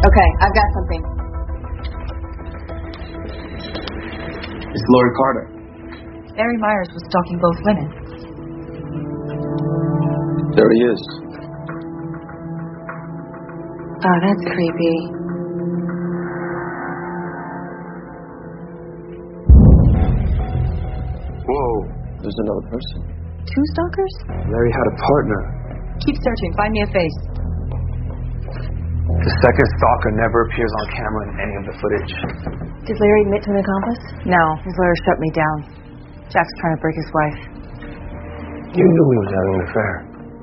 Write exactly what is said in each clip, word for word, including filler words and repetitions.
Okay, I've got something. It's Lori Carter. Larry Myers was stalking both women. There he is. Oh, that's creepy. Whoa, there's another person. Two stalkers? Larry had a partner. Keep searching. Find me a face. The second stalker never appears on camera in any of the footage. Did Larry admit to an accomplice? No, his lawyer shut me down. Jack's trying to break his wife. You knew he was having an affair.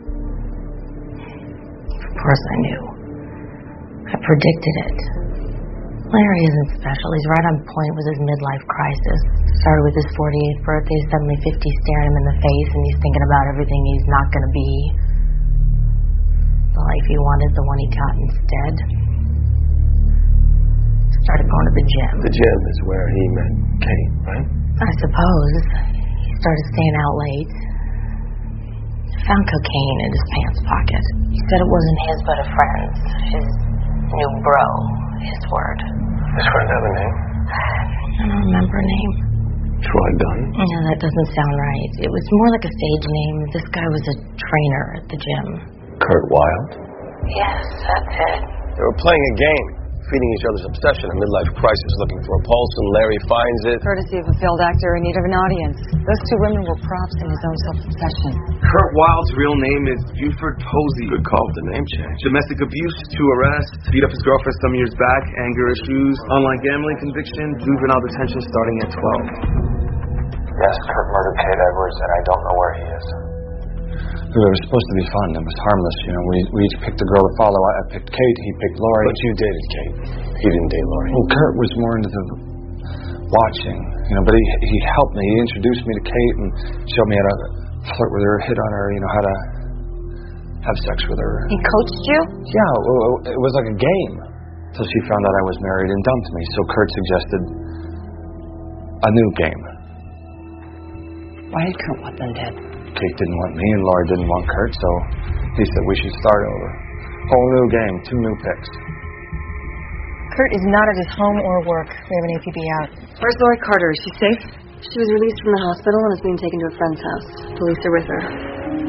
Of course I knew. I predicted it. Larry isn't special. He's right on point with his midlife crisis. Started with his forty-eighth birthday, suddenly fifty staring him in the face, and he's thinking about everything he's not going to be. The life he wanted, the one he got instead. Started going to the gym. The gym is where he met Kate, right? I suppose. He started staying out late. Found cocaine in his pants pocket. He said it wasn't his but a friend's. His new bro. His word. His friend have a name? I don't remember a name. Troy Dunn? No, that doesn't sound right. It was more like a stage name. This guy was a trainer at the gym. Kurt Wilde? Yes, that's it. They were playing a game, feeding each other's obsession, a midlife crisis looking for a pulse, and Larry finds it. Courtesy of a failed actor in need of an audience. Those two women were props in his own self-obsession. Kurt Wilde's real name is Buford Posey. Good call with the name change. Domestic abuse, two arrests, beat up his girlfriend some years back, anger issues, online gambling conviction, juvenile detention starting at twelve. Yes, Kurt murdered Kate Edwards, and I don't know where he is. It was supposed to be fun. It was harmless, you know. We we each picked a girl to follow. I, I picked Kate. He picked Lori. But you dated Kate. He didn't date Lori. Well, Kurt was more into the watching, you know. But he he helped me. He introduced me to Kate and showed me how to flirt with her, hit on her, you know, how to have sex with her. He coached you? Yeah, well, it was like a game. Until she found out I was married and dumped me. So Kurt suggested a new game. Why did Kurt want them dead? Kate didn't want me and Laura didn't want Kurt, so he said we should start over. Whole new game, two new picks. Kurt is not at his home or work. We have an A P B out. Where's Lori Carter? Is she safe? She was released from the hospital and is being taken to a friend's house. Police are with her.